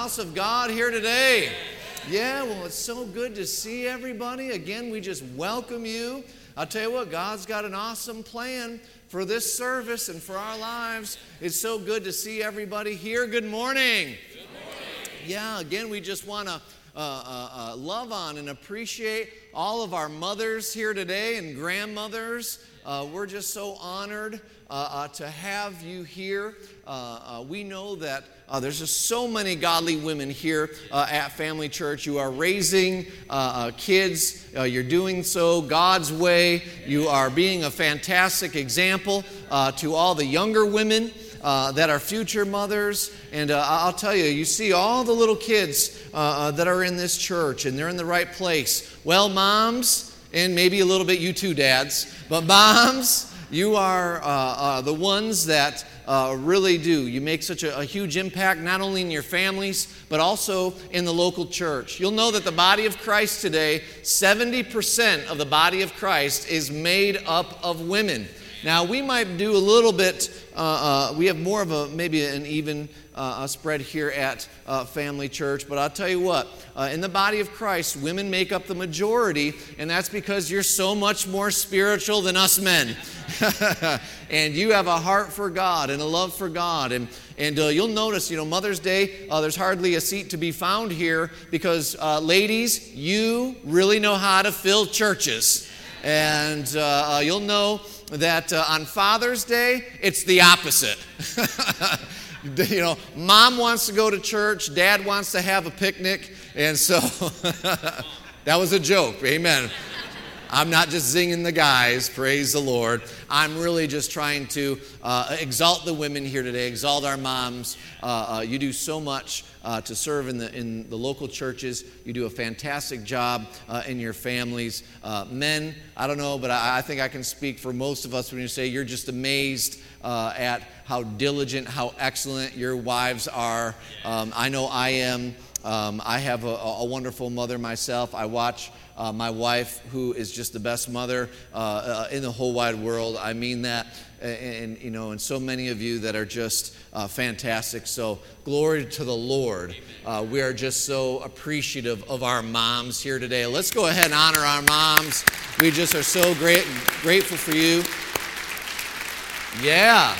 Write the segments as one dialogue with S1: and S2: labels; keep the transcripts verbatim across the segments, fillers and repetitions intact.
S1: house of God here today? Yeah, well, it's so good to see everybody. Again, we just welcome you. I'll tell you what, God's got an awesome plan for this service and for our lives. It's so good to see everybody here. Good morning. Good morning. Yeah, again, we just want to uh, uh, uh, love on and appreciate all of our mothers here today and grandmothers. Uh, we're just so honored uh, uh, to have you here. Uh, uh, we know that uh, there's just so many godly women here uh, at Family Church. You are raising uh, uh, kids. Uh, you're doing so God's way. You are being a fantastic example uh, to all the younger women uh, that are future mothers. And uh, I'll tell you, you see all the little kids uh, uh, that are in this church, and they're in the right place. Well, moms, and maybe a little bit you too, dads, but moms, you are uh, uh, the ones that uh, really do. You make such a, a huge impact, not only in your families, but also in the local church. You'll know that the body of Christ today, seventy percent of the body of Christ is made up of women. Now, we might do a little bit, uh, uh, we have more of a, maybe an even uh, spread here at uh, Family Church, but I'll tell you what, uh, in the body of Christ, women make up the majority, and that's because you're so much more spiritual than us men. And you have a heart for God and a love for God. And, and uh, you'll notice, you know, Mother's Day, uh, there's hardly a seat to be found here because, uh, ladies, you really know how to fill churches. And uh, uh, you'll know that uh, on Father's Day, it's the opposite. You know, mom wants to go to church, dad wants to have a picnic, and so that was a joke, amen. I'm not just zinging the guys, praise the Lord. I'm really just trying to uh, exalt the women here today, exalt our moms. Uh, uh, you do so much uh, to serve in the in the local churches. You do a fantastic job uh, in your families. Uh, men, I don't know, but I, I think I can speak for most of us when you say you're just amazed uh, at how diligent, how excellent your wives are. Um, I know I am. Um, I have a, a wonderful mother myself. I watch Uh, my wife, who is just the best mother uh, uh, in the whole wide world. I mean that, and, and you know, and so many of you that are just uh, fantastic. So glory to the Lord. Uh, we are just so appreciative of our moms here today. Let's go ahead and honor our moms. We just are so great, grateful for you. Yeah,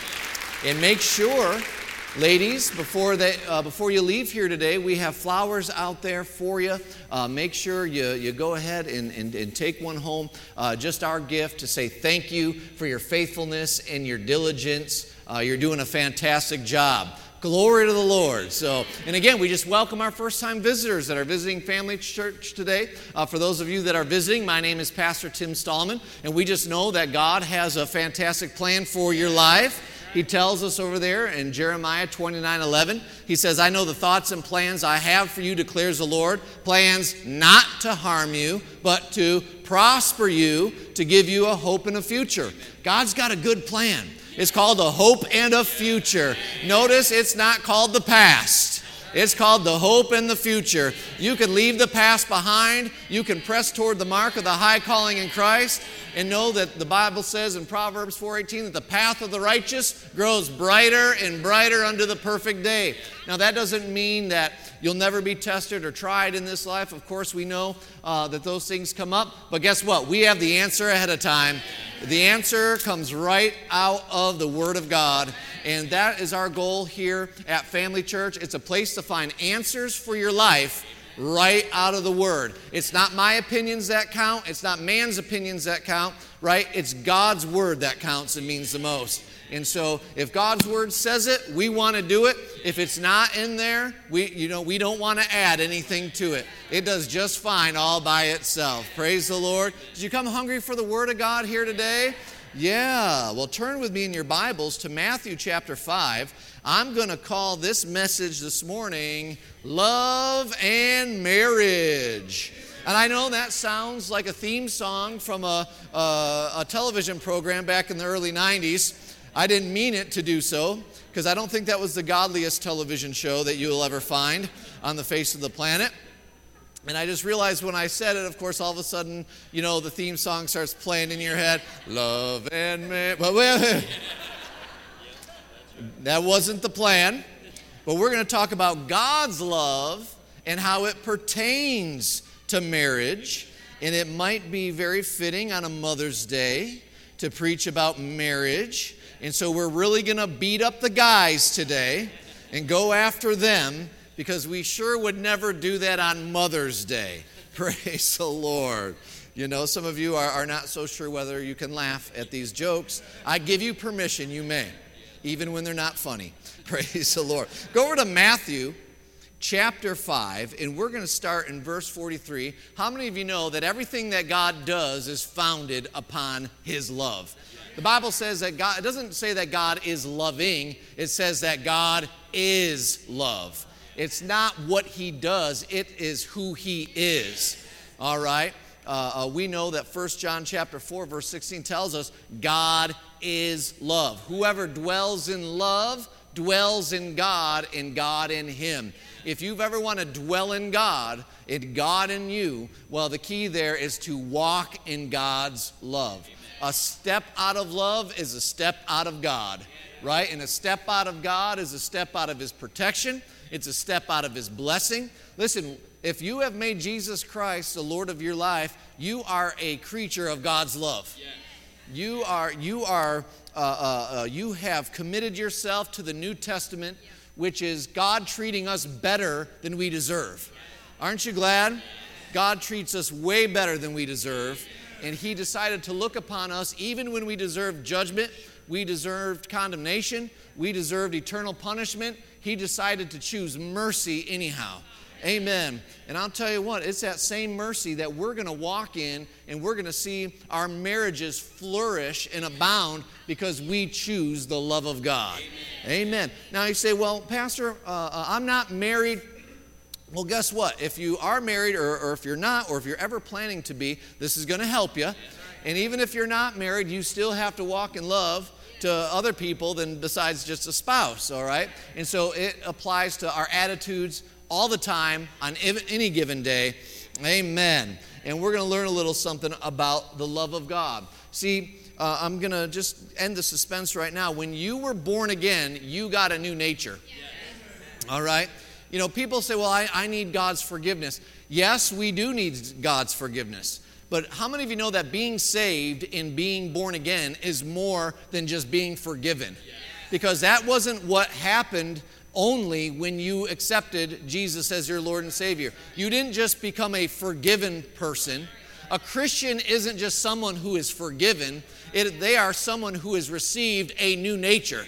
S1: and make sure, ladies, before they, uh, before you leave here today, we have flowers out there for you. Uh, make sure you, you go ahead and, and, and take one home. Uh, just our gift to say thank you for your faithfulness and your diligence. Uh, you're doing a fantastic job. Glory to the Lord. So, and again, we just welcome our first-time visitors that are visiting Family Church today. Uh, for those of you that are visiting, my name is Pastor Tim Stallman, and we just know that God has a fantastic plan for your life. He tells us over there in Jeremiah twenty-nine eleven, he says, I know the thoughts and plans I have for you, declares the Lord, plans not to harm you, but to prosper you, to give you a hope and a future. God's got a good plan. It's called a hope and a future. Notice it's not called the past. It's called the hope and the future. You can leave the past behind. You can press toward the mark of the high calling in Christ and know that the Bible says in Proverbs four eighteen that the path of the righteous grows brighter and brighter unto the perfect day. Now, that doesn't mean that you'll never be tested or tried in this life. Of course, we know uh, that those things come up. But guess what? We have the answer ahead of time. The answer comes right out of the Word of God. And that is our goal here at Family Church. It's a place to find answers for your life right out of the Word. It's not my opinions that count. It's not man's opinions that count, right? It's God's Word that counts and means the most. And so if God's Word says it, we want to do it. If it's not in there, we, you know, we don't want to add anything to it. It does just fine all by itself. Praise the Lord. Did you come hungry for the Word of God here today? Yeah. Well, turn with me in your Bibles to Matthew chapter five. I'm going to call this message this morning, Love and Marriage. And I know that sounds like a theme song from a, a, a television program back in the early nineties. I didn't mean it to do so, because I don't think that was the godliest television show that you will ever find on the face of the planet. And I just realized when I said it, of course, all of a sudden, you know, the theme song starts playing in your head. Love and marriage. Well, that wasn't the plan. But we're going to talk about God's love and how it pertains to marriage. And it might be very fitting on a Mother's Day to preach about marriage. And so we're really going to beat up the guys today and go after them, because we sure would never do that on Mother's Day. Praise the Lord. You know, some of you are, are not so sure whether you can laugh at these jokes. I give you permission, you may, even when they're not funny. Praise the Lord. Go over to Matthew chapter five, and we're going to start in verse forty-three. How many of you know that everything that God does is founded upon His love? The Bible says that God, it doesn't say that God is loving, it says that God is love. It's not what He does, it is who He is. All right? Uh, uh, we know that First John chapter four, verse sixteen tells us God is love. Whoever dwells in love dwells in God, and God in him. If you've ever want to dwell in God, and God in you, well, the key there is to walk in God's love. A step out of love is a step out of God, right? And a step out of God is a step out of His protection. It's a step out of His blessing. Listen, if you have made Jesus Christ the Lord of your life, you are a creature of God's love. You are, you are, uh, uh, uh, you have committed yourself to the New Testament, which is God treating us better than we deserve. Aren't you glad? God treats us way better than we deserve. And He decided to look upon us even when we deserved judgment, we deserved condemnation, we deserved eternal punishment. He decided to choose mercy anyhow. Amen. And I'll tell you what, it's that same mercy that we're going to walk in, and we're going to see our marriages flourish and abound because we choose the love of God. Amen. Amen. Now you say, well, Pastor, uh, uh, I'm not married. Well, guess what? If you are married, or, or if you're not, or if you're ever planning to be, this is going to help you. And even if you're not married, you still have to walk in love to other people than besides just a spouse, all right? And so it applies to our attitudes all the time on any given day. Amen. And we're going to learn a little something about the love of God. See, uh, I'm going to just end the suspense right now. When you were born again, you got a new nature. All right? You know, people say, well, I, I need God's forgiveness. Yes, we do need God's forgiveness. But how many of you know that being saved and being born again is more than just being forgiven? Because that wasn't what happened only when you accepted Jesus as your Lord and Savior. You didn't just become a forgiven person. A Christian isn't just someone who is forgiven. It, they are someone who has received a new nature.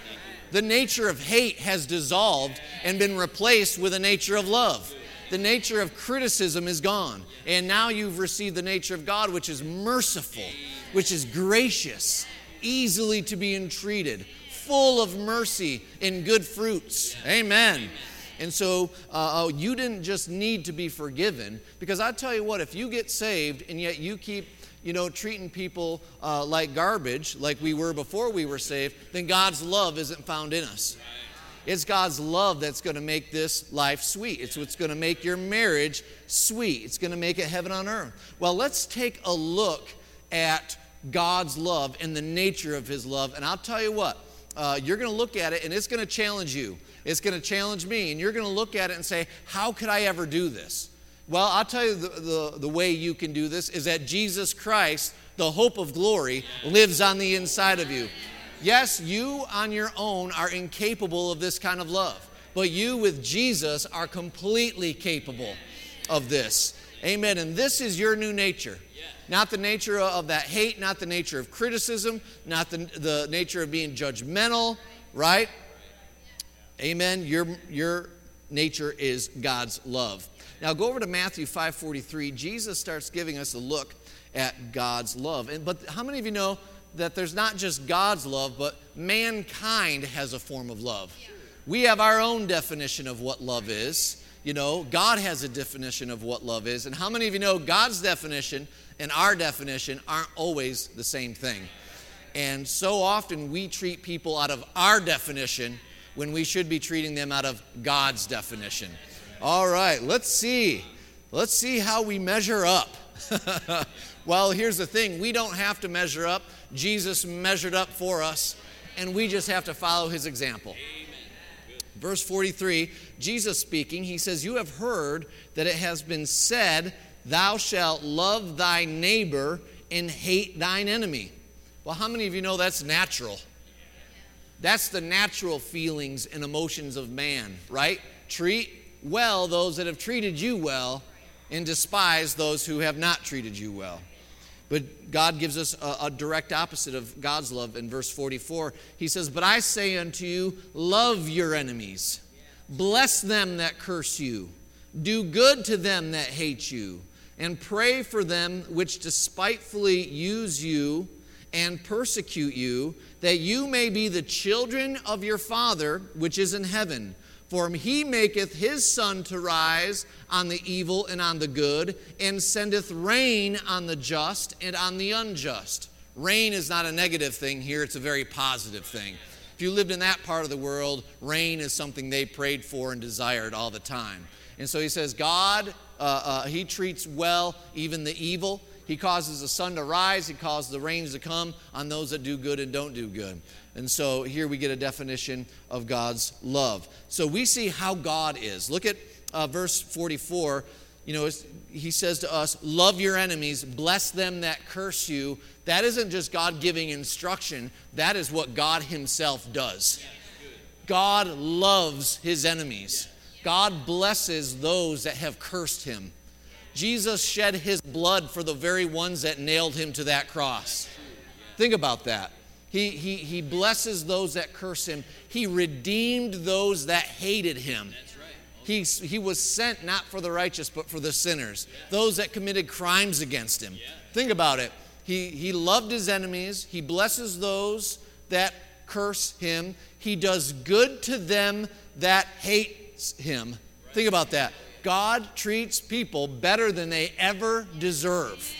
S1: The nature of hate has dissolved and been replaced with a nature of love. The nature of criticism is gone. And now you've received the nature of God, which is merciful, which is gracious, easily to be entreated, full of mercy and good fruits. Amen. And so uh, you didn't just need to be forgiven, because I tell you what, if you get saved and yet you keep you know, treating people uh, like garbage, like we were before we were saved, then God's love isn't found in us. It's God's love that's going to make this life sweet. It's what's going to make your marriage sweet. It's going to make it heaven on earth. Well, let's take a look at God's love and the nature of His love. And I'll tell you what, uh, you're going to look at it and it's going to challenge you. It's going to challenge me. And you're going to look at it and say, how could I ever do this? Well, I'll tell you the, the, the way you can do this is that Jesus Christ, the hope of glory, lives on the inside of you. Yes, you on your own are incapable of this kind of love, but you with Jesus are completely capable of this. Amen. And this is your new nature. Not the nature of that hate, not the nature of criticism, not the, the nature of being judgmental, right? Amen. Your, your nature is God's love. Now go over to Matthew five forty-three. Jesus starts giving us a look at God's love. And, but how many of you know that there's not just God's love, but mankind has a form of love? Yeah. We have our own definition of what love is. You know, God has a definition of what love is. And how many of you know God's definition and our definition aren't always the same thing? And so often we treat people out of our definition when we should be treating them out of God's definition. All right, let's see. Let's see how we measure up. Well, here's the thing. We don't have to measure up. Jesus measured up for us, and we just have to follow His example. Verse forty-three, Jesus speaking, he says, you have heard that it has been said, thou shalt love thy neighbor and hate thine enemy. Well, how many of you know that's natural? That's the natural feelings and emotions of man, right? Treat well those that have treated you well and despise those who have not treated you well. But God gives us a, a direct opposite of God's love in verse forty-four. He says, but I say unto you, love your enemies. Bless them that curse you. Do good to them that hate you. And pray for them which despitefully use you and persecute you, that you may be the children of your Father which is in heaven. For he maketh his sun to rise on the evil and on the good, and sendeth rain on the just and on the unjust. Rain is not a negative thing here, it's a very positive thing. If you lived in that part of the world, rain is something they prayed for and desired all the time. And so he says, God, uh, uh, he treats well even the evil. He causes the sun to rise. He causes the rains to come on those that do good and don't do good. And so here we get a definition of God's love. So we see how God is. Look at uh, verse forty-four. You know, he says to us, love your enemies, bless them that curse you. That isn't just God giving instruction. That is what God himself does. God loves his enemies. God blesses those that have cursed him. Jesus shed his blood for the very ones that nailed him to that cross. Think about that. He, he, he blesses those that curse him. He redeemed those that hated him. He, he was sent not for the righteous, but for the sinners, those that committed crimes against him. Think about it. He, he loved his enemies. He blesses those that curse him. He does good to them that hate him. Think about that. God treats people better than they ever deserve.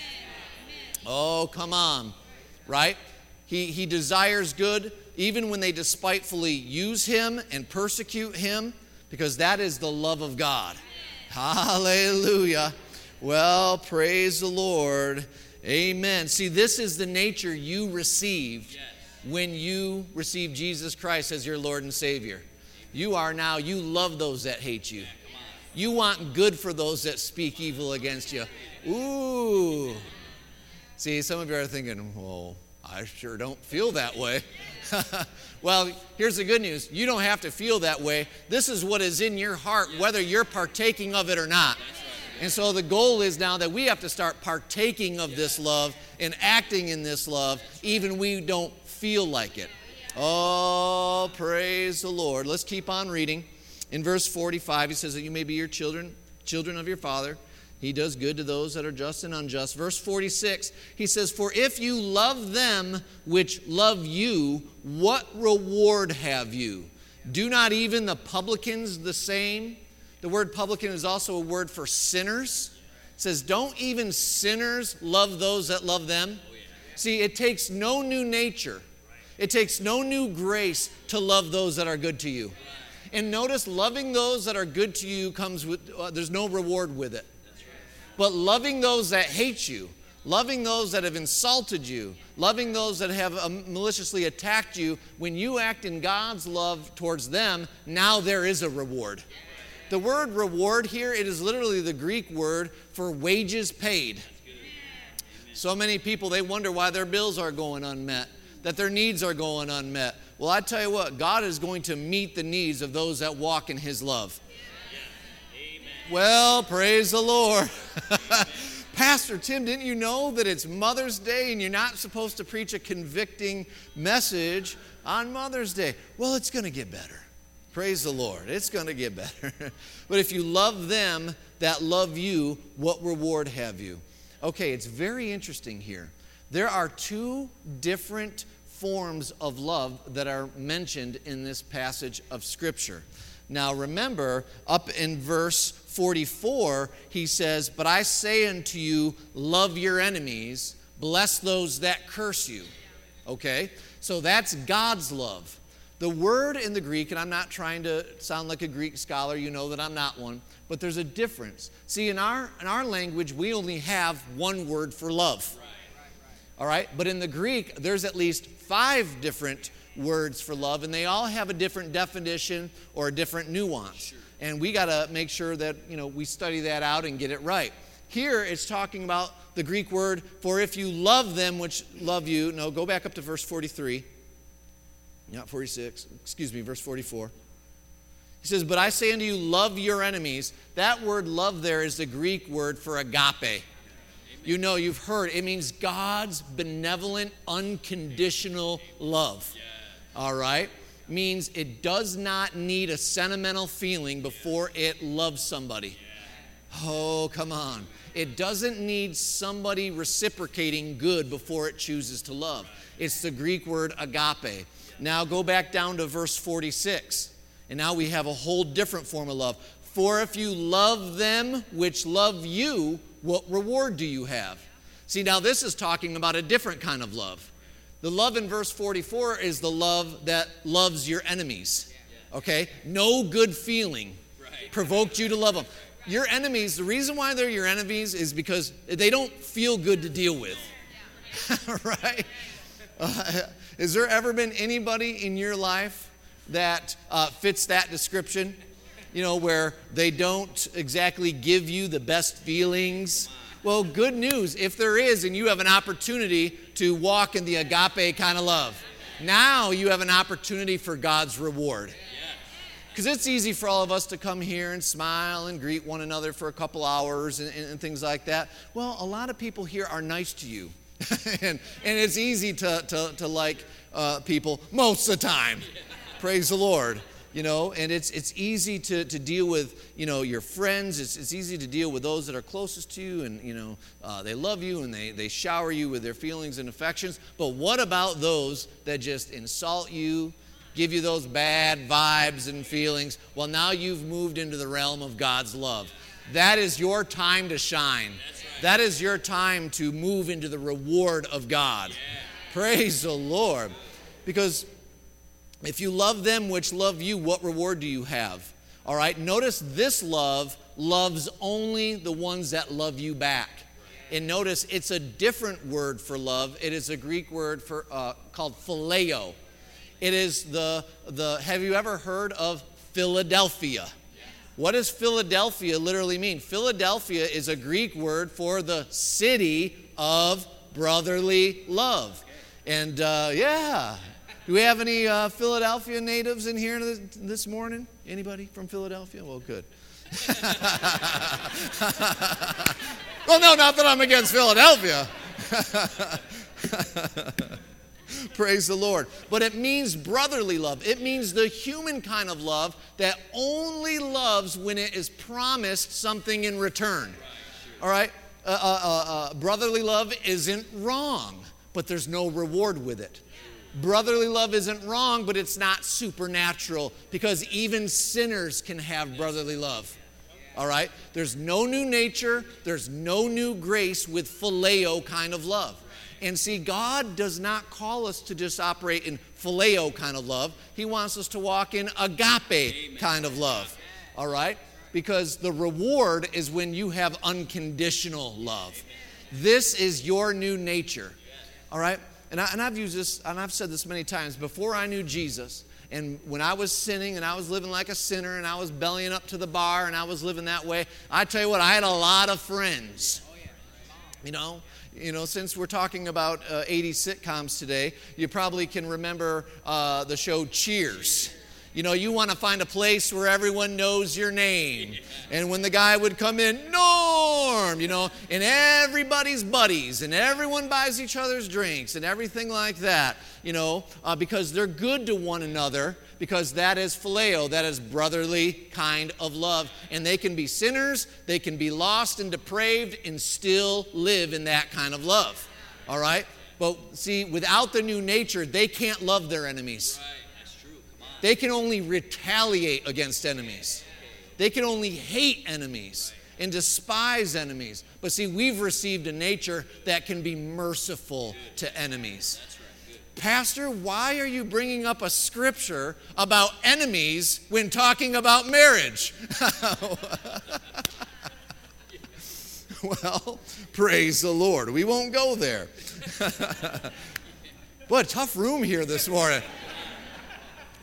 S1: Oh, come on, right? He, he desires good even when they despitefully use him and persecute him, because that is the love of God. Hallelujah. Well, praise the Lord. Amen. See, this is the nature you received when you received Jesus Christ as your Lord and Savior. You are now, you love those that hate you. You want good for those that speak evil against you. Ooh. See, some of you are thinking, well, I sure don't feel that way. Well, here's the good news. You don't have to feel that way. This is what is in your heart, whether you're partaking of it or not. And so the goal is now that we have to start partaking of this love and acting in this love, even we don't feel like it. Oh, praise the Lord. Let's keep on reading. In verse forty-five, he says that you may be your children, children of your Father. He does good to those that are just and unjust. Verse forty-six, he says, for if you love them which love you, what reward have you? Do not even the publicans the same? The word publican is also a word for sinners. It says, don't even sinners love those that love them? See, it takes no new nature. It takes no new grace to love those that are good to you. And notice, loving those that are good to you comes with, uh, there's no reward with it. But loving those that hate you, loving those that have insulted you, loving those that have um, maliciously attacked you, when you act in God's love towards them, now there is a reward. The word reward here, it is literally the Greek word for wages paid. So many people, they wonder why their bills are going unmet, that their needs are going unmet. Well, I tell you what, God is going to meet the needs of those that walk in his love. Amen. Well, praise the Lord. Pastor Tim, didn't you know that it's Mother's Day and you're not supposed to preach a convicting message on Mother's Day? Well, it's going to get better. Praise the Lord. It's going to get better. But if you love them that love you, what reward have you? Okay, it's very interesting here. There are two different forms of love that are mentioned in this passage of Scripture. Now remember, up in verse forty-four, he says, but I say unto you, love your enemies, bless those that curse you. Okay? So that's God's love. The word in the Greek, and I'm not trying to sound like a Greek scholar, you know that I'm not one, but there's a difference. See, in our, in our language, we only have one word for love. All right? But in the Greek, there's at least five different words for love, and they all have a different definition or a different nuance. Sure. And we got to make sure that, you know, we study that out and get it right. Here it's talking about the Greek word, for if you love them which love you. No, go back up to verse forty-three. Not forty-six. Excuse me, verse forty-four. He says, but I say unto you, love your enemies. That word love there is the Greek word for agape. You know, you've heard, it means God's benevolent, unconditional love. All right? Means it does not need a sentimental feeling before it loves somebody. Oh, come on. It doesn't need somebody reciprocating good before it chooses to love. It's the Greek word agape. Now go back down to verse forty-six. And now we have a whole different form of love. For if you love them which love you, what reward do you have? See, now this is talking about a different kind of love. The love in verse forty-four is the love that loves your enemies. Okay? No good feeling provoked you to love them. Your enemies, the reason why they're your enemies is because they don't feel good to deal with. Right? Uh, has there ever been anybody in your life that uh, fits that description? You know, where they don't exactly give you the best feelings. Well, good news, if there is, and you have an opportunity to walk in the agape kind of love, now you have an opportunity for God's reward. Because it's easy for all of us to come here and smile and greet one another for a couple hours and, and, and things like that. Well, a lot of people here are nice to you. and, and it's easy to, to, to like uh, people most of the time. Praise the Lord. You know, and it's it's easy to, to deal with, you know, your friends. It's it's easy to deal with those that are closest to you, and, you know, uh, they love you and they, they shower you with their feelings and affections. But what about those that just insult you, give you those bad vibes and feelings? Well, now you've moved into the realm of God's love. That is your time to shine. That is your time to move into the reward of God. Praise the Lord. Because if you love them which love you, what reward do you have? All right, notice this love loves only the ones that love you back. And notice it's a different word for love. It is a Greek word for uh, called phileo. It is the, the, have you ever heard of Philadelphia? What does Philadelphia literally mean? Philadelphia is a Greek word for the city of brotherly love. And uh, yeah. Do we have any uh, Philadelphia natives in here this morning? Anybody from Philadelphia? Well, good. Well, no, not that I'm against Philadelphia. Praise the Lord. But it means brotherly love. It means the human kind of love that only loves when it is promised something in return. All right? Uh, uh, uh, brotherly love isn't wrong, but there's no reward with it. Brotherly love isn't wrong, but it's not supernatural, because even sinners can have brotherly love. All right? There's no new nature. There's no new grace with phileo kind of love. And see, God does not call us to just operate in phileo kind of love. He wants us to walk in agape kind of love. All right? Because the reward is when you have unconditional love. This is your new nature. All right? And, I, and I've used this, and I've said this many times. Before I knew Jesus, and when I was sinning, and I was living like a sinner, and I was bellying up to the bar, and I was living that way, I tell you what, I had a lot of friends. You know, you know, since we're talking about uh, eighties sitcoms today, you probably can remember uh, the show Cheers. You know, you want to find a place where everyone knows your name. And when the guy would come in, Norm, you know, and everybody's buddies, and everyone buys each other's drinks and everything like that, you know, uh, because they're good to one another, because that is phileo, that is brotherly kind of love. And they can be sinners, they can be lost and depraved, and still live in that kind of love. All right? But see, without the new nature, they can't love their enemies. They can only retaliate against enemies. They can only hate enemies and despise enemies. But see, we've received a nature that can be merciful to enemies. Pastor, why are you bringing up a scripture about enemies when talking about marriage? Well, praise the Lord. We won't go there. What a tough room here this morning.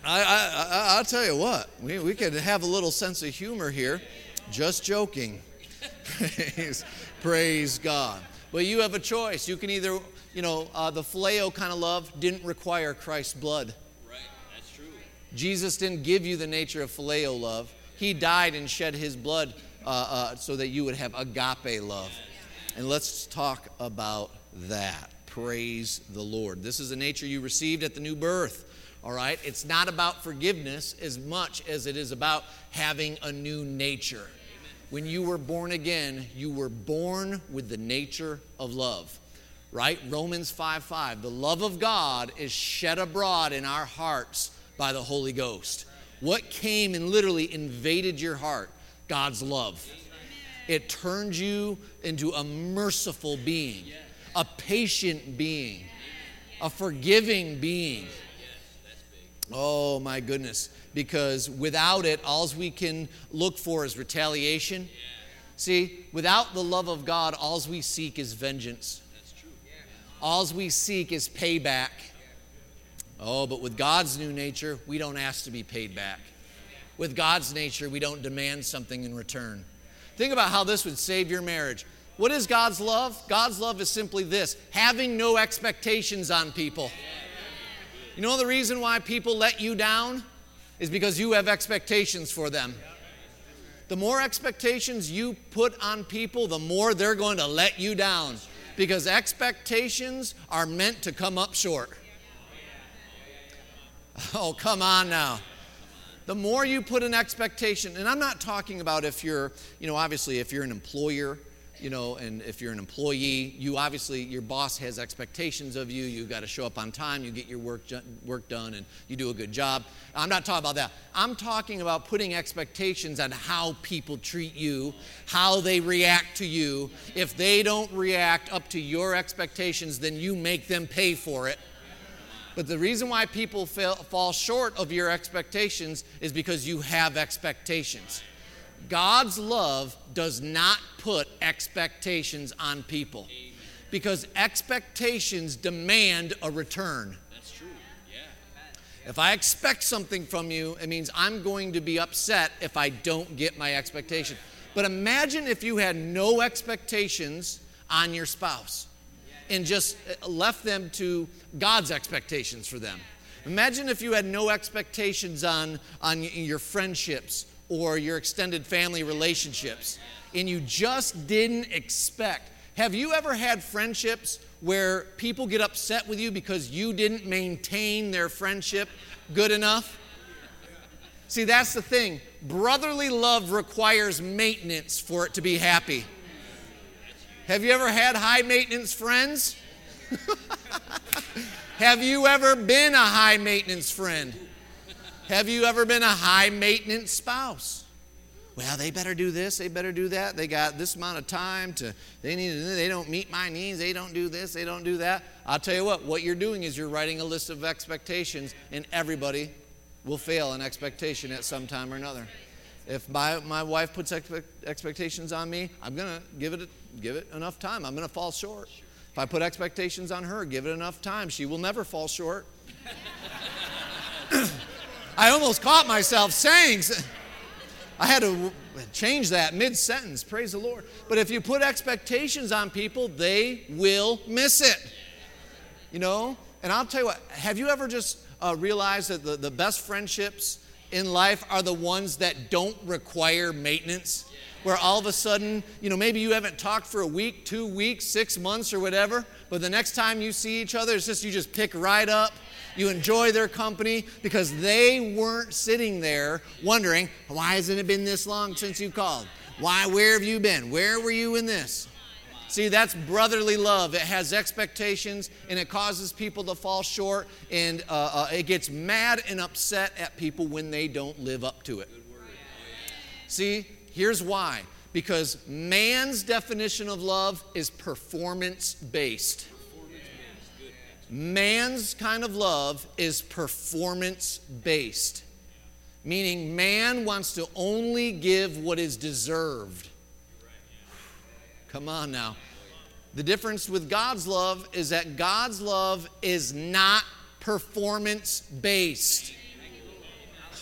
S1: I, I, I, I'll tell you what, we, we could have a little sense of humor here. Just joking. praise, praise God. But you have a choice. You can either, you know, uh, the phileo kind of love didn't require Christ's blood.
S2: Right, that's true.
S1: Jesus didn't give you the nature of phileo love. He died and shed his blood uh, uh, so that you would have agape love. And let's talk about that. Praise the Lord. This is a nature you received at the new birth. All right? It's not about forgiveness as much as it is about having a new nature. When you were born again, you were born with the nature of love. Right? Romans five five. The love of God is shed abroad in our hearts by the Holy Ghost. What came and literally invaded your heart? God's love. It turned you into a merciful being, a patient being, a forgiving being. Oh my goodness. Because without it, all we can look for is retaliation. See, without the love of God, all we seek is vengeance. All we seek is payback. Oh, but with God's new nature, we don't ask to be paid back. With God's nature, we don't demand something in return. Think about how this would save your marriage. What is God's love? God's love is simply this: having no expectations on people. You know the reason why people let you down is because you have expectations for them. The more expectations you put on people, the more they're going to let you down, because expectations are meant to come up short. Oh, come on now. The more you put an expectation, and I'm not talking about if you're, you know, obviously if you're an employer, you know, and if you're an employee, you obviously, your boss has expectations of you. You've got to show up on time, you get your work, work done, and you do a good job. I'm not talking about that. I'm talking about putting expectations on how people treat you, how they react to you. If they don't react up to your expectations, then you make them pay for it. But the reason why people fail, fall short of your expectations is because you have expectations. God's love does not put expectations on people, because expectations demand a return.
S2: That's true. Yeah.
S1: If I expect something from you, it means I'm going to be upset if I don't get my expectation. But imagine if you had no expectations on your spouse and just left them to God's expectations for them. Imagine if you had no expectations on, on your friendships or your extended family relationships, and you just didn't expect. Have you ever had friendships where people get upset with you because you didn't maintain their friendship good enough? See, that's the thing. Brotherly love requires maintenance for it to be happy. Have you ever had high maintenance friends? Have you ever been a high maintenance friend? Have you ever been a high maintenance spouse? Well, they better do this, they better do that. They got this amount of time to, they need, they don't meet my needs, they don't do this, they don't do that. I'll tell you what, what you're doing is you're writing a list of expectations, and everybody will fail an expectation at some time or another. If my, my wife puts expe- expectations on me, I'm going to give it give it enough time. I'm going to fall short. If I put expectations on her, give it enough time. She will never fall short. I almost caught myself saying, I had to change that mid-sentence, praise the Lord. But if you put expectations on people, they will miss it. You know? And I'll tell you what, have you ever just uh, realized that the, the best friendships in life are the ones that don't require maintenance? Where all of a sudden, you know, maybe you haven't talked for a week, two weeks, six months or whatever, but the next time you see each other, it's just you just pick right up. You enjoy their company because they weren't sitting there wondering, why hasn't it been this long since you called? Why, where have you been? Where were you in this? See, that's brotherly love. It has expectations, and it causes people to fall short, and uh, uh, it gets mad and upset at people when they don't live up to it. See, here's why. Because man's definition of love is performance-based. Man's kind of love is performance-based, meaning man wants to only give what is deserved. Come on now. The difference with God's love is that God's love is not performance-based.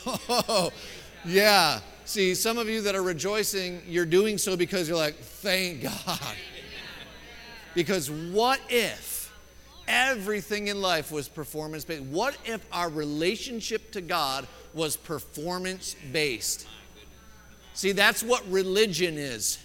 S1: Oh, yeah. See, some of you that are rejoicing, you're doing so because you're like, thank God. Because what if everything in life was performance-based? What if our relationship to God was performance-based? See, that's what religion is.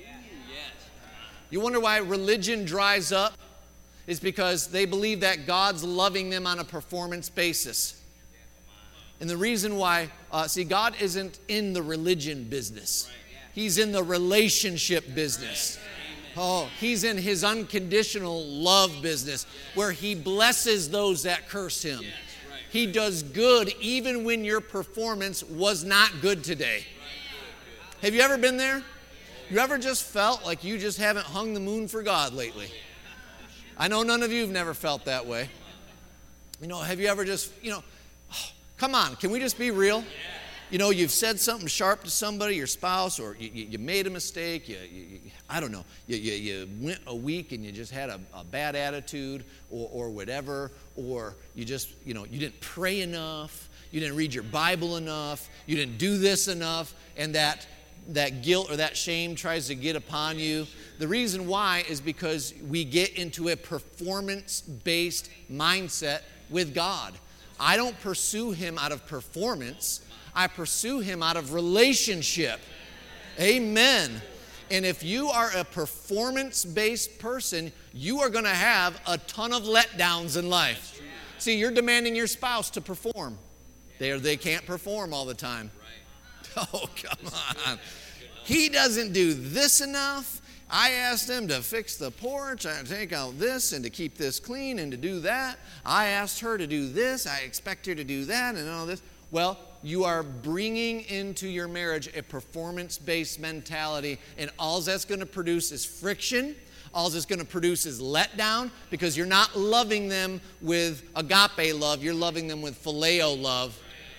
S1: You wonder why religion dries up? It's because they believe that God's loving them on a performance basis. And the reason why, uh, see, God isn't in the religion business. He's in the relationship business. Oh, He's in His unconditional love business where He blesses those that curse Him. He does good even when your performance was not good today. Have you ever been there? You ever just felt like you just haven't hung the moon for God lately? I know none of you have never felt that way. You know, have you ever just, you know, oh, come on, can we just be real? You know, you've said something sharp to somebody, your spouse, or you, you, you made a mistake, you, you, I don't know, you, you, you went a week and you just had a, a bad attitude or, or whatever, or you just, you know, you didn't pray enough, you didn't read your Bible enough, you didn't do this enough, and that that guilt or that shame tries to get upon you. The reason why is because we get into a performance-based mindset with God. I don't pursue Him out of performance. I pursue Him out of relationship. Amen. And if you are a performance-based person, you are going to have a ton of letdowns in life. See, you're demanding your spouse to perform. They, they can't perform all the time. Oh, come on. He doesn't do this enough. I asked him to fix the porch, and take out this, and to keep this clean, and to do that. I asked her to do this. I expect her to do that, and all this. Well, you are bringing into your marriage a performance-based mentality, and all that's going to produce is friction. All it's going to produce is letdown, because you're not loving them with agape love. You're loving them with phileo love.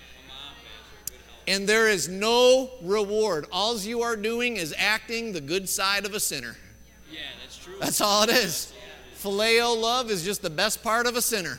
S1: And there is no reward. All you are doing is acting the good side of a sinner.
S2: Yeah, that's true.
S1: That's all it is. Phileo love is just the best part of a sinner.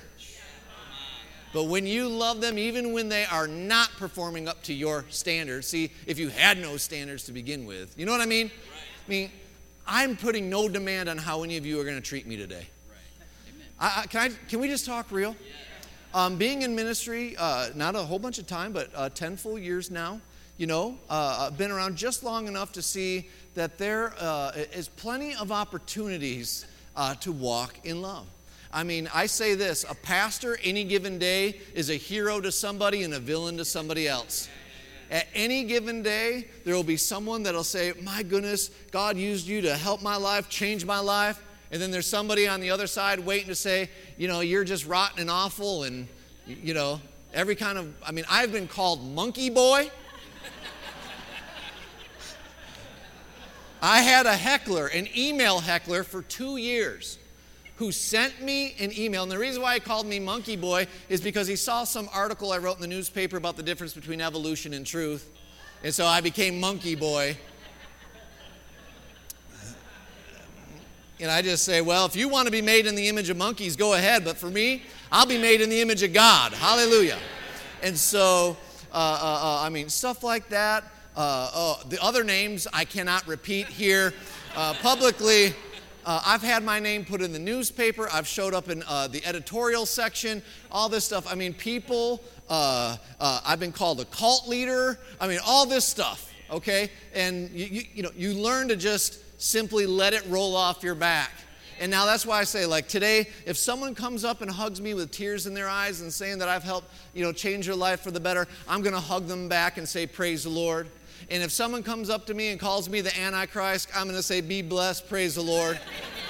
S1: But when you love them, even when they are not performing up to your standards, see, if you had no standards to begin with, you know what I mean? I mean, I'm putting no demand on how any of you are going to treat me today. I, I, can, I, can we just talk real? Um, being in ministry, uh, not a whole bunch of time, but uh, ten full years now, you know, uh, I've been around just long enough to see that there uh, is plenty of opportunities uh, to walk in love. I mean, I say this, a pastor any given day is a hero to somebody and a villain to somebody else. At any given day, there will be someone that will say, my goodness, God used you to help my life, change my life. And then there's somebody on the other side waiting to say, you know, you're just rotten and awful and, you know, every kind of, I mean, I've been called monkey boy. I had a heckler, an email heckler for two years who sent me an email. And the reason why he called me monkey boy is because he saw some article I wrote in the newspaper about the difference between evolution and truth. And so I became monkey boy. And I just say, well, if you want to be made in the image of monkeys, go ahead. But for me, I'll be made in the image of God. Hallelujah. And so, uh, uh, uh, I mean, stuff like that. Uh, oh, the other names I cannot repeat here uh, publicly. Uh, I've had my name put in the newspaper. I've showed up in uh, the editorial section. All this stuff. I mean, people, uh, uh, I've been called a cult leader. I mean, all this stuff, okay? And, you, you, you know, you learn to just simply let it roll off your back. And now that's why I say, like today, if someone comes up and hugs me with tears in their eyes and saying that I've helped, you know, change their life for the better, I'm going to hug them back and say, praise the Lord. And if someone comes up to me and calls me the Antichrist, I'm going to say, be blessed, praise the Lord.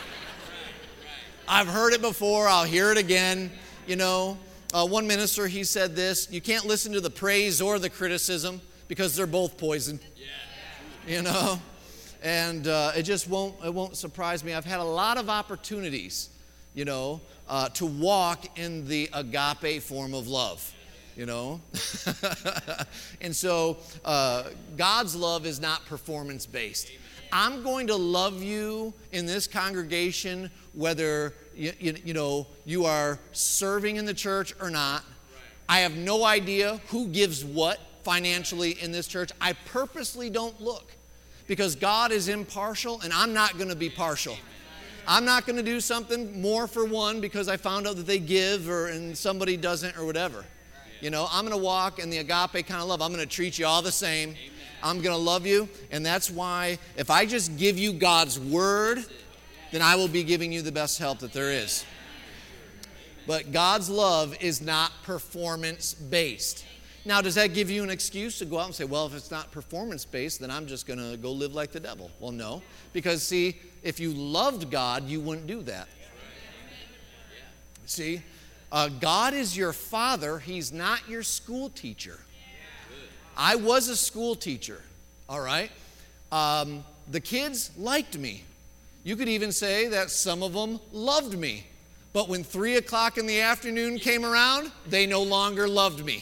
S1: I've heard it before, I'll hear it again. You know, uh, one minister, he said this, you can't listen to the praise or the criticism because they're both poison. You know? And uh, it just won't, it won't surprise me. I've had a lot of opportunities, you know, uh, to walk in the agape form of love, you know. And so uh, God's love is not performance-based. I'm going to love you in this congregation whether, you, you, you know, you are serving in the church or not. I have no idea who gives what financially in this church, I purposely don't look because God is impartial and I'm not going to be partial. I'm not going to do something more for one because I found out that they give or and somebody doesn't or whatever. You know, I'm going to walk in the agape kind of love. I'm going to treat you all the same. I'm going to love you. And that's why if I just give you God's word, then I will be giving you the best help that there is. But God's love is not performance-based. Now, does that give you an excuse to go out and say, well, if it's not performance-based, then I'm just going to go live like the devil? Well, no. Because, see, if you loved God, you wouldn't do that. See, uh, God is your father. He's not your school teacher. I was a school teacher, all right? Um, the kids liked me. You could even say that some of them loved me. But when three o'clock in the afternoon came around, they no longer loved me.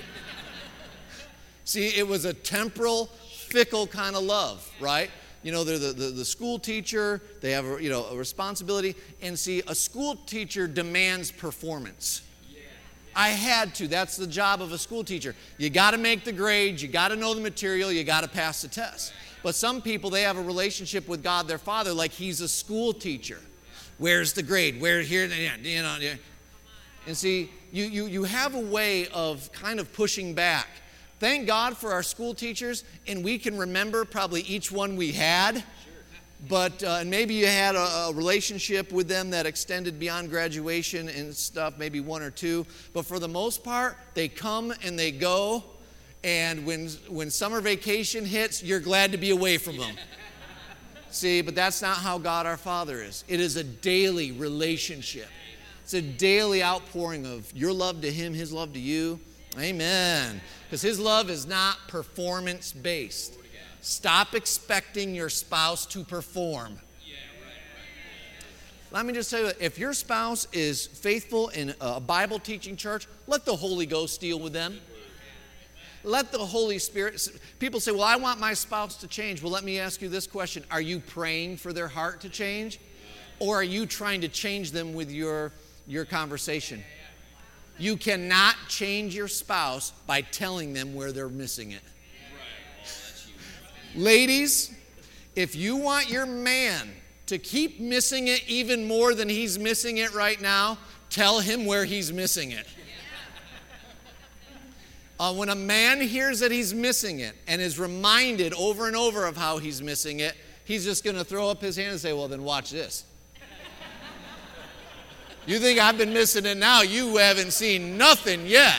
S1: See, it was a temporal, fickle kind of love, right? You know, they're the, the, the school teacher. They have a, you know, a responsibility. And see, a school teacher demands performance. I had to. That's the job of a school teacher. You got to make the grades. You got to know the material. You got to pass the test. But some people, they have a relationship with God, their Father, like He's a school teacher. Where's the grade? Where here? You know, and see, you, you, you have a way of kind of pushing back. Thank God for our school teachers, and we can remember probably each one we had. But uh, and maybe you had a, a relationship with them that extended beyond graduation and stuff, maybe one or two. But for the most part, they come and they go. And when when summer vacation hits, you're glad to be away from them. See, but that's not how God our Father is. It is a daily relationship. It's a daily outpouring of your love to Him, His love to you. Amen. Because His love is not performance-based. Stop expecting your spouse to perform. Let me just tell you, if your spouse is faithful in a Bible teaching church, let the Holy Ghost deal with them. Let the Holy Spirit, people say, well, I want my spouse to change. Well, let me ask you this question. Are you praying for their heart to change? Or are you trying to change them with your, your conversation? You cannot change your spouse by telling them where they're missing it. Ladies, if you want your man to keep missing it even more than he's missing it right now, tell him where he's missing it. Uh, when a man hears that he's missing it and is reminded over and over of how he's missing it, he's just going to throw up his hand and say, well, then watch this. You think I've been missing it now? You haven't seen nothing yet.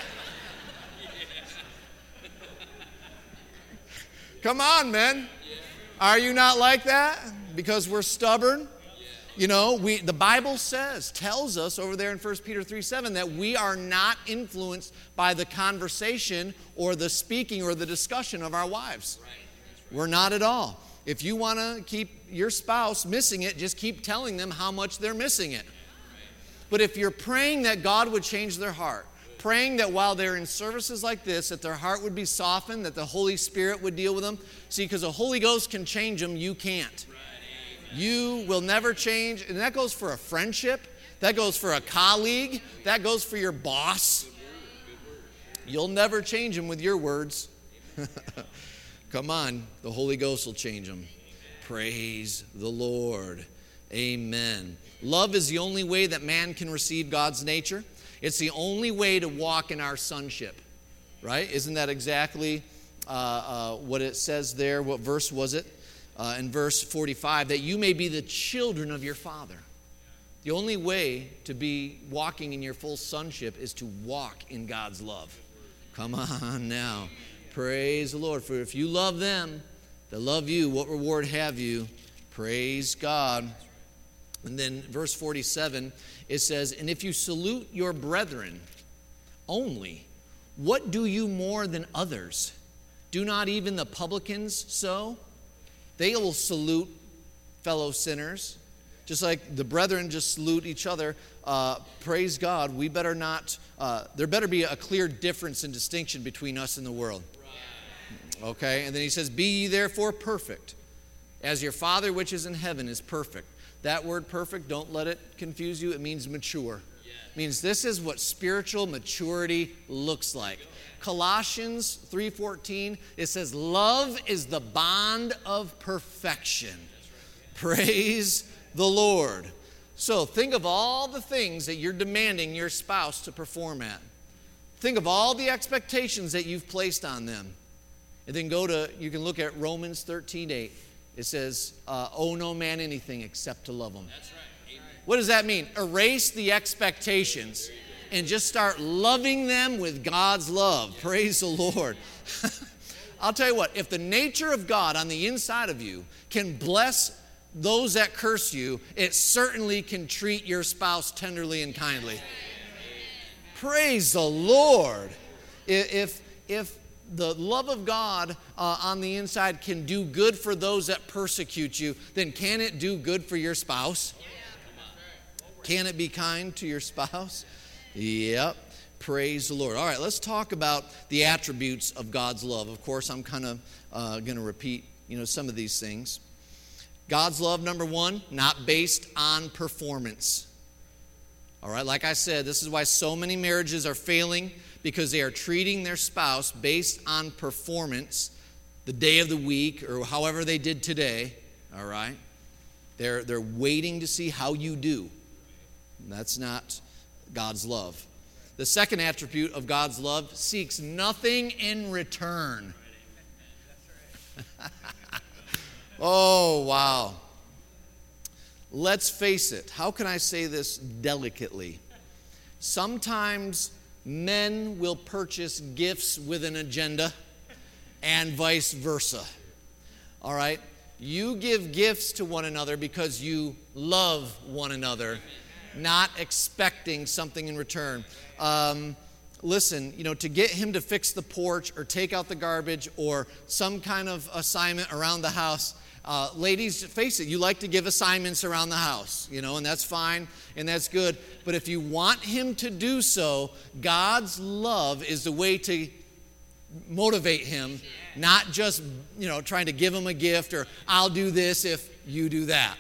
S1: Come on, men. Are you not like that? Because we're stubborn? You know, we the Bible says, tells us over there in First Peter three seven that we are not influenced by the conversation or the speaking or the discussion of our wives. We're not at all. If you want to keep your spouse missing it, just keep telling them how much they're missing it. But if you're praying that God would change their heart, praying that while they're in services like this, that their heart would be softened, that the Holy Spirit would deal with them. See, because the Holy Ghost can change them, you can't. You will never change. And that goes for a friendship. That goes for a colleague. That goes for your boss. You'll never change them with your words. Come on. The Holy Ghost will change them. Praise the Lord. Amen. Love is the only way that man can receive God's nature. It's the only way to walk in our sonship. Right? Isn't that exactly uh, uh, what it says there? What verse was it? Uh, in verse forty-five, that you may be the children of your Father. The only way to be walking in your full sonship is to walk in God's love. Come on now. Praise the Lord. For if you love them, they love you. What reward have you? Praise God. And then verse forty-seven, it says, and if you salute your brethren only, what do you more than others? Do not even the publicans so? They will salute fellow sinners, just like the brethren just salute each other. Uh, praise God. We better not, uh, there better be a clear difference and distinction between us and the world. Okay, and then he says, be ye therefore perfect, as your Father which is in heaven is perfect. That word perfect, don't let it confuse you. It means mature. Yeah. Means this is what spiritual maturity looks like. Colossians three fourteen, it says, love is the bond of perfection. Praise the Lord. So think of all the things that you're demanding your spouse to perform at. Think of all the expectations that you've placed on them. And then go to, you can look at Romans thirteen eight. It says, uh, owe no man anything except to love him. That's right. What does that mean? Erase the expectations and just start loving them with God's love. Praise the Lord. I'll tell you what, if the nature of God on the inside of you can bless those that curse you, it certainly can treat your spouse tenderly and kindly. Praise the Lord. If, if the love of God uh, on the inside can do good for those that persecute you, then can it do good for your spouse? Can it be kind to your spouse? Yep. Praise the Lord. All right, let's talk about the attributes of God's love. Of course, I'm kind of uh, going to repeat, you know, some of these things. God's love, number one, not based on performance. All right, like I said, this is why so many marriages are failing, because they are treating their spouse based on performance, the day of the week, or however they did today. All right? They're, they're waiting to see how you do. That's not God's love. The second attribute of God's love seeks nothing in return. Oh, wow. Let's face it. How can I say this delicately? Sometimes men will purchase gifts with an agenda and vice versa. All right? You give gifts to one another because you love one another, not expecting something in return. Um, listen, you know, to get him to fix the porch or take out the garbage or some kind of assignment around the house, uh, ladies, face it, you like to give assignments around the house, you know, and that's fine and that's good. But if you want him to do so, God's love is the way to motivate him, not just, you know, trying to give him a gift or I'll do this if you do that.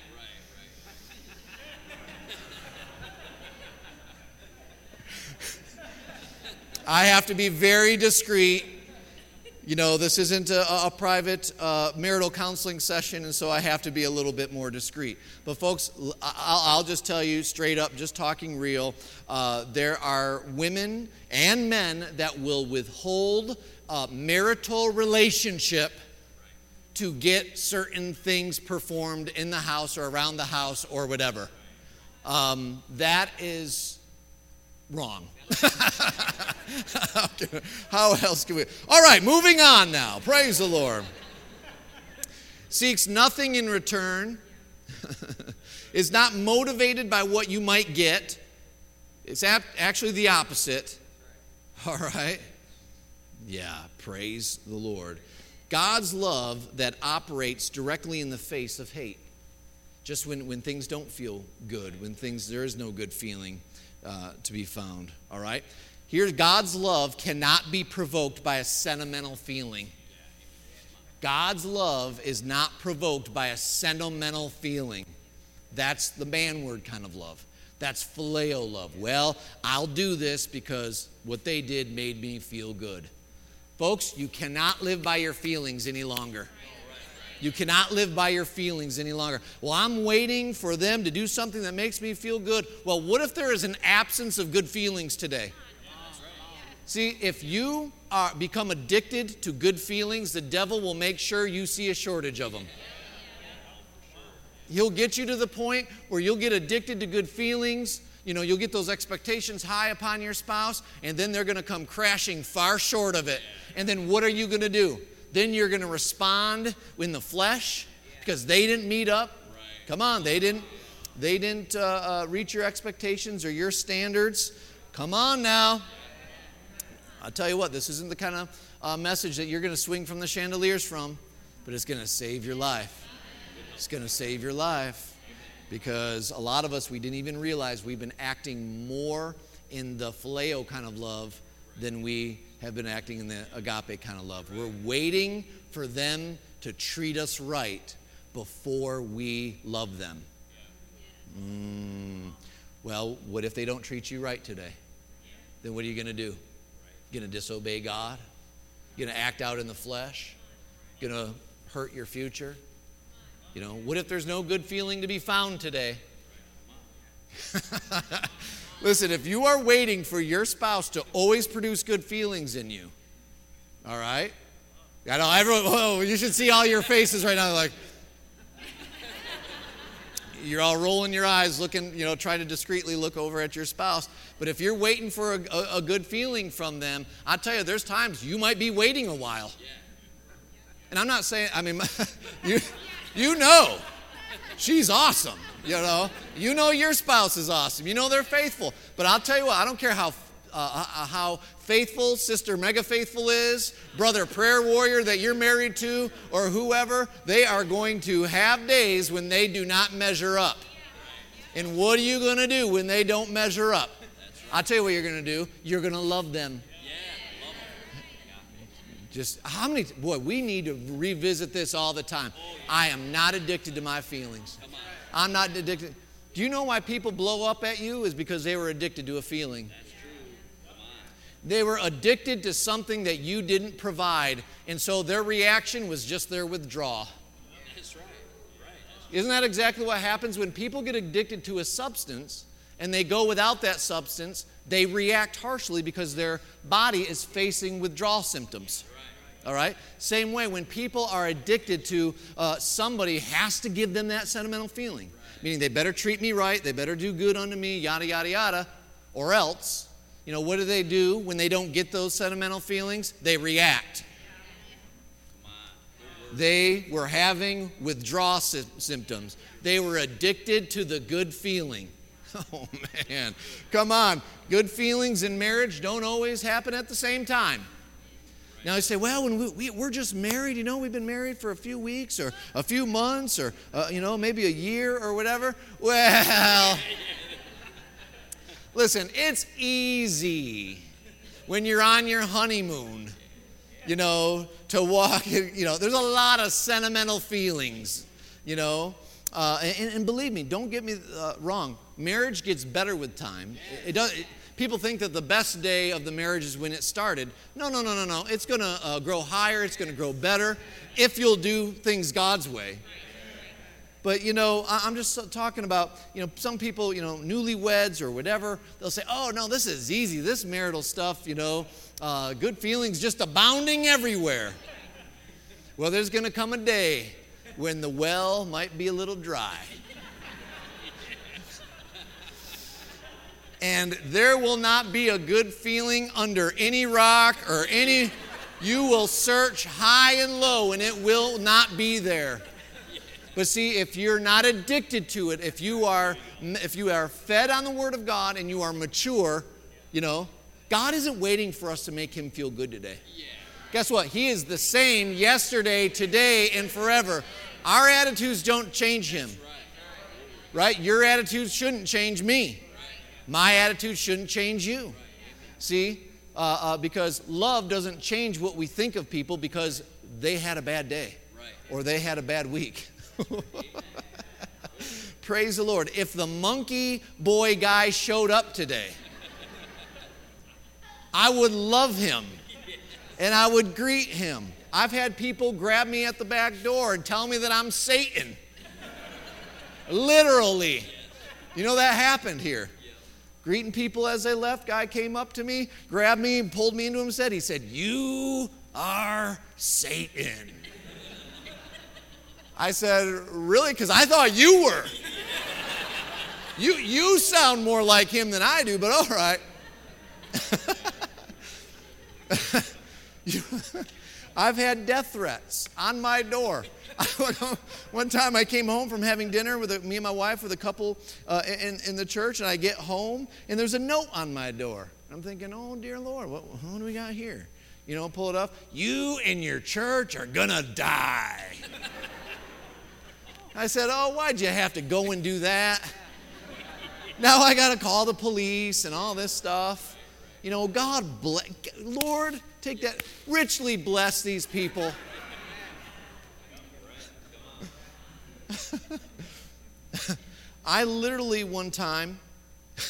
S1: I have to be very discreet. You know, this isn't a, a private uh, marital counseling session, and so I have to be a little bit more discreet. But folks, I'll, I'll just tell you straight up, just talking real, uh, there are women and men that will withhold a marital relationship to get certain things performed in the house or around the house or whatever. Um, that is wrong. How else can we? All right, moving on now. Praise the Lord. Seeks nothing in return. Is not motivated by what you might get. It's actually the opposite. All right. Yeah, praise the Lord. God's love that operates directly in the face of hate. Just when, when things don't feel good, when things there is no good feeling uh, to be found. All right? Here, God's love cannot be provoked by a sentimental feeling. God's love is not provoked by a sentimental feeling. That's the man word kind of love. That's phileo love. Well, I'll do this because what they did made me feel good. Folks, you cannot live by your feelings any longer. You cannot live by your feelings any longer. Well, I'm waiting for them to do something that makes me feel good. Well, what if there is an absence of good feelings today? See, if you are, become addicted to good feelings, the devil will make sure you see a shortage of them. He'll get you to the point where you'll get addicted to good feelings. You know, you'll get those expectations high upon your spouse, and then they're going to come crashing far short of it. And then what are you going to do? Then you're going to respond in the flesh because they didn't meet up. Come on, they didn't, they didn't uh, uh, reach your expectations or your standards. Come on now. I'll tell you what, this isn't the kind of uh, message that you're going to swing from the chandeliers from, but it's going to save your life. It's going to save your life because a lot of us, we didn't even realize we've been acting more in the phileo kind of love than we have been acting in the agape kind of love. We're waiting for them to treat us right before we love them. Mm. Well, what if they don't treat you right today? Then what are you going to do? Going to disobey God? Going to act out in the flesh? Going to hurt your future? You know, what if there's no good feeling to be found today? Listen, if you are waiting for your spouse to always produce good feelings in you, all right? I know everyone, oh, you should see all your faces right now, like, you're all rolling your eyes, looking, you know, trying to discreetly look over at your spouse. But if you're waiting for a, a, a good feeling from them, I'll tell you, there's times you might be waiting a while. And I'm not saying, I mean, you, you know, she's awesome, you know. You know your spouse is awesome. You know they're faithful. But I'll tell you what, I don't care how uh, how faithful Sister Mega Faithful is, Brother Prayer Warrior that you're married to, or whoever, they are going to have days when they do not measure up. And what are you going to do when they don't measure up? I'll tell you what you're going to do. You're going to love them. Just how many, boy, we need to revisit this all the time. I am not addicted to my feelings. I'm not addicted. Do you know why people blow up at you? Is because they were addicted to a feeling. They were addicted to something that you didn't provide, and so their reaction was just their withdrawal. That's right. Isn't that exactly what happens when people get addicted to a substance and they go without that substance? They react harshly because their body is facing withdrawal symptoms. All right? Same way, when people are addicted to uh, somebody has to give them that sentimental feeling, meaning they better treat me right, they better do good unto me, yada, yada, yada, or else, you know, what do they do when they don't get those sentimental feelings? They react. They were having withdrawal sy- symptoms. They were addicted to the good feeling. Oh, man. Come on. Good feelings in marriage don't always happen at the same time. Now, you say, well, when we, we, we're just married, you know, we've been married for a few weeks or a few months or, uh, you know, maybe a year or whatever. Well, listen, it's easy when you're on your honeymoon, you know, to walk, you know, there's a lot of sentimental feelings, you know. Uh, and, and believe me, don't get me uh, wrong. Marriage gets better with time. It, it does. It, people think that the best day of the marriage is when it started. No, no, no, no, no. It's going to uh, grow higher. It's going to grow better if you'll do things God's way. But, you know, I, I'm just talking about, you know, some people, you know, newlyweds or whatever, they'll say, oh, no, this is easy. This marital stuff, you know, uh, good feelings just abounding everywhere. Well, there's going to come a day when the well might be a little dry. And there will not be a good feeling under any rock or any, you will search high and low and it will not be there. But see, if you're not addicted to it, if you are if you are fed on the Word of God and you are mature, you know, God isn't waiting for us to make Him feel good today. Yeah. Guess what? He is the same yesterday, today, and forever. Our attitudes don't change Him. Right? Your attitudes shouldn't change me. My attitude shouldn't change you. See? Uh, uh, because love doesn't change what we think of people because they had a bad day or they had a bad week. Praise the Lord. If the monkey boy guy showed up today, I would love him and I would greet him. I've had people grab me at the back door and tell me that I'm Satan. Literally. You know that happened here. Greeting people as they left, guy came up to me, grabbed me, and pulled me into him and said, he said, "You are Satan." I said, "Really? Because I thought you were. You, you sound more like him than I do, but all right." I've had death threats on my door. One time I came home from having dinner with a, me and my wife with a couple uh, in, in the church, and I get home, and there's a note on my door. I'm thinking, oh, dear Lord, what, what do we got here? You know, pull it up. "You and your church are going to die." I said, "Oh, why'd you have to go and do that? Now I got to call the police and all this stuff." You know, God bless, Lord, take that, richly bless these people. I literally one time,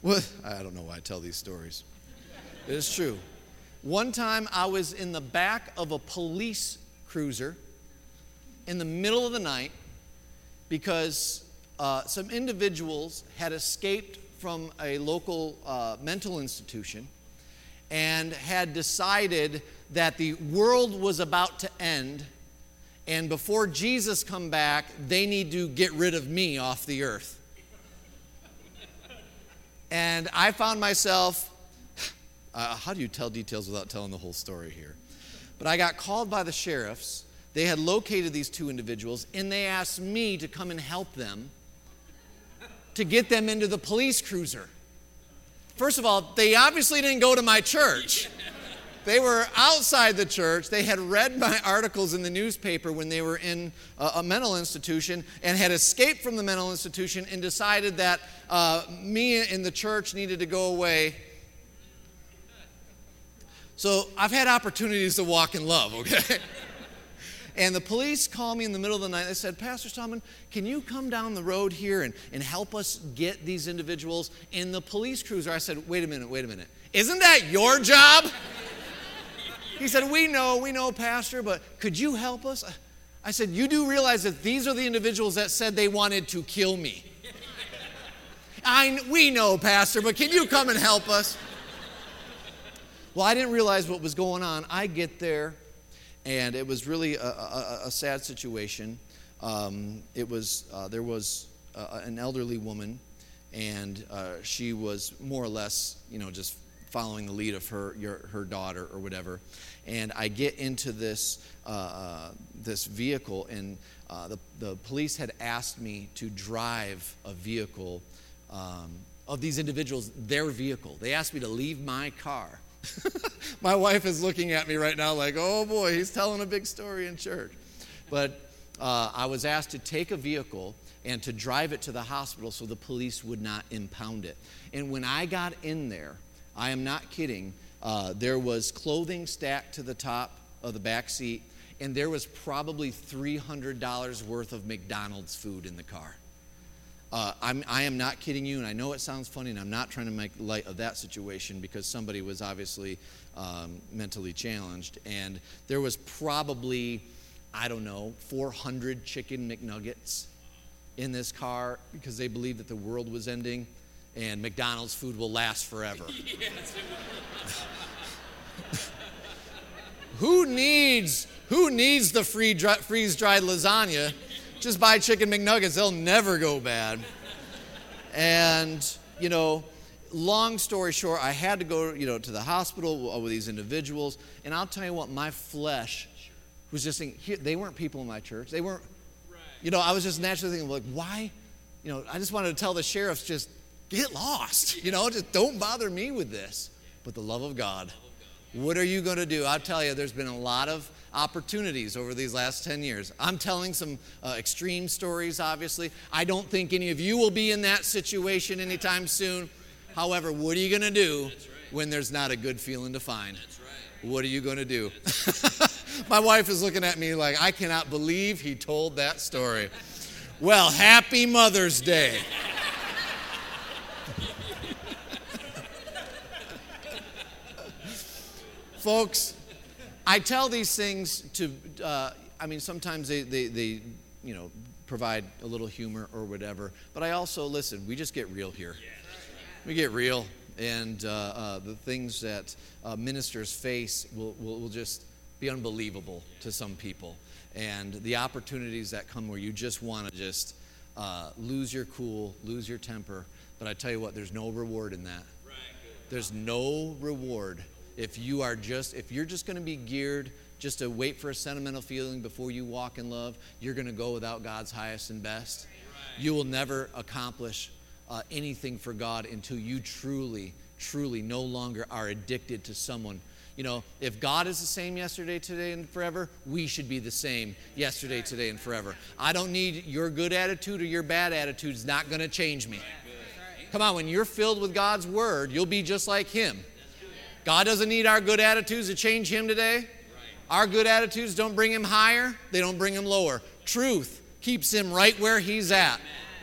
S1: Well, I don't know why I tell these stories. It is true. One time I was in the back of a police cruiser in the middle of the night because uh, some individuals had escaped from a local uh, mental institution and had decided that the world was about to end, and before Jesus come back, they need to get rid of me off the earth. And I found myself, uh, how do you tell details without telling the whole story here? But I got called by the sheriffs. They had located these two individuals, and they asked me to come and help them to get them into the police cruiser. First of all, they obviously didn't go to my church. They were outside the church. They had read my articles in the newspaper when they were in a, a mental institution and had escaped from the mental institution and decided that uh, me and the church needed to go away. So I've had opportunities to walk in love, okay? And the police called me in the middle of the night. They said, Pastor Stallman, can you come down the road here and, and help us get these individuals in the police cruiser? I said, wait a minute, wait a minute. Isn't that your job? He said, we know, we know, Pastor, but could you help us? I said, you do realize that these are the individuals that said they wanted to kill me. I, we know, Pastor, but can you come and help us? Well, I didn't realize what was going on. I get there, and it was really a, a, a sad situation. Um, it was, uh, there was uh, an elderly woman, and uh, she was more or less, you know, just following the lead of her your, her daughter or whatever. And I get into this uh, uh, this vehicle, and uh, the, the police had asked me to drive a vehicle um, of these individuals, their vehicle. They asked me to leave my car. My wife is looking at me right now like, oh boy, he's telling a big story in church. But uh, I was asked to take a vehicle and to drive it to the hospital so the police would not impound it. And when I got in there, I am not kidding, uh, there was clothing stacked to the top of the back seat, and there was probably three hundred dollars worth of McDonald's food in the car. Uh, I'm, I am not kidding you, and I know it sounds funny, and I'm not trying to make light of that situation because somebody was obviously um, mentally challenged. And there was probably, I don't know, four hundred chicken McNuggets in this car because they believed that the world was ending and McDonald's food will last forever. Who needs, who needs the free dry, freeze-dried lasagna? Just buy chicken McNuggets. They'll never go bad. And, you know, long story short, I had to go, you know, to the hospital with these individuals. And I'll tell you what, my flesh was just thinking, here, they weren't people in my church. They weren't, you know, I was just naturally thinking, like, why? You know, I just wanted to tell the sheriffs, just get lost. You know, just don't bother me with this. But the love of God. What are you going to do? I'll tell you, there's been a lot of opportunities over these last ten years. I'm telling some uh, extreme stories, obviously. I don't think any of you will be in that situation anytime soon. However, what are you going to do when there's not a good feeling to find? What are you going to do? My wife is looking at me like, I cannot believe he told that story. Well, happy Mother's Day. Folks, I tell these things to, uh, I mean, sometimes they, they, they, you know, provide a little humor or whatever. But I also, listen, we just get real here. We get real. And uh, uh, the things that uh, ministers face will, will, will just be unbelievable to some people. And the opportunities that come where you just want to just uh, lose your cool, lose your temper. But I tell you what, there's no reward in that. There's no reward. If you are just, if you're just going to be geared just to wait for a sentimental feeling before you walk in love, you're going to go without God's highest and best. You will never accomplish uh, anything for God until you truly, truly no longer are addicted to someone. You know, if God is the same yesterday, today, and forever, we should be the same yesterday, today, and forever. I don't need your good attitude or your bad attitude. It's not going to change me. Come on, when you're filled with God's word, you'll be just like Him. God doesn't need our good attitudes to change Him today. Our good attitudes don't bring Him higher. They don't bring Him lower. Truth keeps Him right where He's at.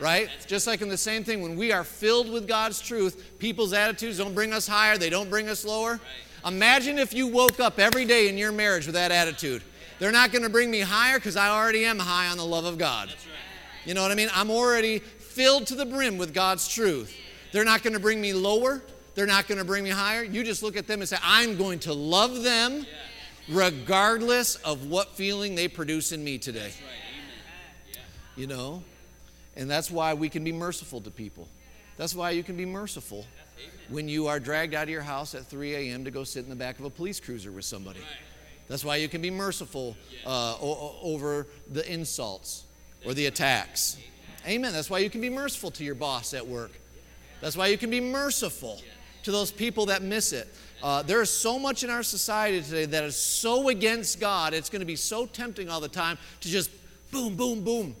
S1: right? Just like in the same thing, when we are filled with God's truth, people's attitudes don't bring us higher, they don't bring us lower. Imagine if you woke up every day in your marriage with that attitude. They're not going to bring me higher because I already am high on the love of God.
S2: That's right.
S1: You know what I mean? I'm already filled to the brim with God's truth. They're not going to bring me lower. They're not going to bring me higher. You just look at them and say, I'm going to love them regardless of what feeling they produce in me today.
S2: That's right. Amen. Yeah.
S1: You know? And that's why we can be merciful to people. That's why you can be merciful when you are dragged out of your house at three a.m. to go sit in the back of a police cruiser with somebody. That's why you can be merciful uh, o- over the insults or the attacks. Amen. That's why you can be merciful to your boss at work. That's why you can be merciful to those people that miss it. Uh, there is so much in our society today that is so against God, it's going to be so tempting all the time to just boom, boom, boom,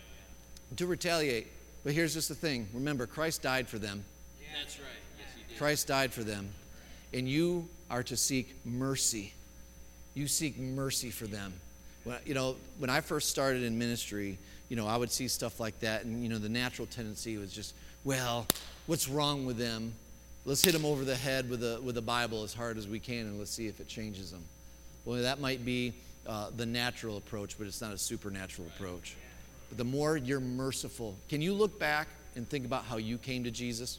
S1: to retaliate. But here's just the thing. Remember, Christ died for them.
S2: That's right. Yes, he did.
S1: Christ died for them. And you are to seek mercy. You seek mercy for them. When, you know, when I first started in ministry, you know, I would see stuff like that, and, you know, the natural tendency was just, well, what's wrong with them? Let's hit them over the head with a, with a Bible as hard as we can, and let's see if it changes them. Well, that might be uh, the natural approach, but it's not a supernatural approach. But the more you're merciful, can you look back and think about how you came to Jesus?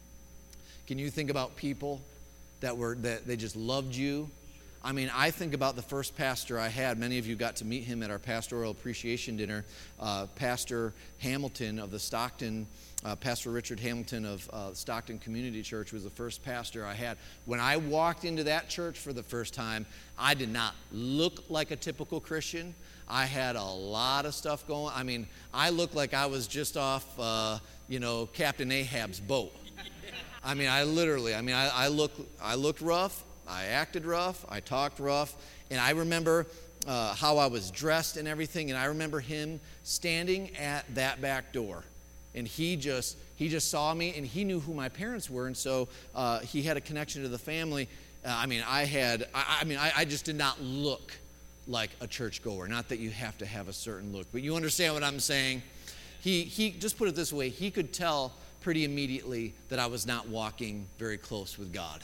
S1: Can you think about people that were that they just loved you? I mean, I think about the first pastor I had. Many of you got to meet him at our pastoral appreciation dinner. Uh, Pastor Hamilton of the Stockton, uh, Pastor Richard Hamilton of uh, Stockton Community Church was the first pastor I had. When I walked into that church for the first time, I did not look like a typical Christian. I had a lot of stuff going. I mean, I looked like I was just off, uh, you know, Captain Ahab's boat. I mean, I literally, I mean, I, I looked, I looked rough. I acted rough, I talked rough, and I remember uh, how I was dressed and everything, and I remember him standing at that back door, and he just he just saw me, and he knew who my parents were, and so uh, he had a connection to the family. Uh, I mean, I had, I, I mean, I, I just did not look like a churchgoer. Not that you have to have a certain look, but you understand what I'm saying. He he just put it this way: he could tell pretty immediately that I was not walking very close with God.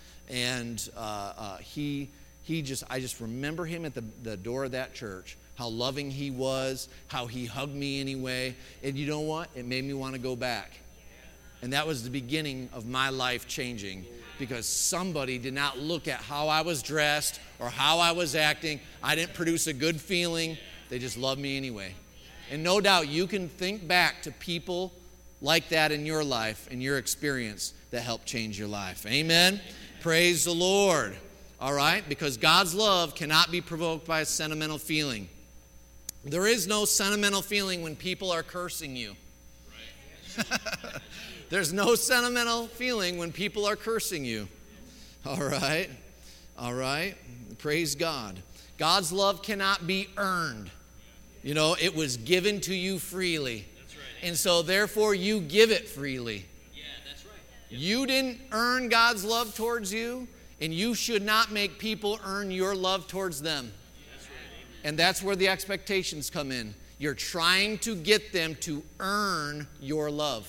S1: And uh, uh, he he just, I just remember him at the, the door of that church, how loving he was, how he hugged me anyway. And you know what? It made me want to go back. And that was the beginning of my life changing, because somebody did not look at how I was dressed or how I was acting. I didn't produce a good feeling. They just loved me anyway. And no doubt you can think back to people like that in your life, in your experience, that helped change your life. Amen? Praise the Lord. All right? Because God's love cannot be provoked by a sentimental feeling. There is no sentimental feeling when people are cursing you. Right. There's no sentimental feeling when people are cursing you. All right? All right? Praise God. God's love cannot be earned. You know, it was given to you freely.
S2: That's right.
S1: And so, therefore, you give it freely.
S2: Yep.
S1: You didn't earn God's love towards you, and you should not make people earn your love towards them.
S2: That's right.
S1: And that's where the expectations come in. You're trying to get them to earn your love.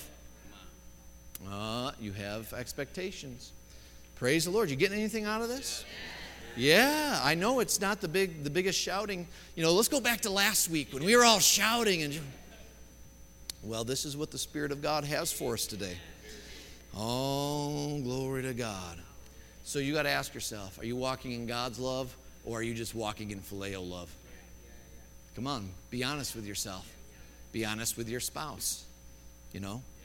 S1: Uh, you have expectations. Praise the Lord. You getting anything out of this? Yeah, I know it's not the big, the biggest shouting. You know, let's go back to last week when we were all shouting. And well, this is what the Spirit of God has for us today. Oh, glory to God. So you got to ask yourself, are you walking in God's love, or are you just walking in phileo love? Come on, be honest with yourself. Be honest with your spouse, you know.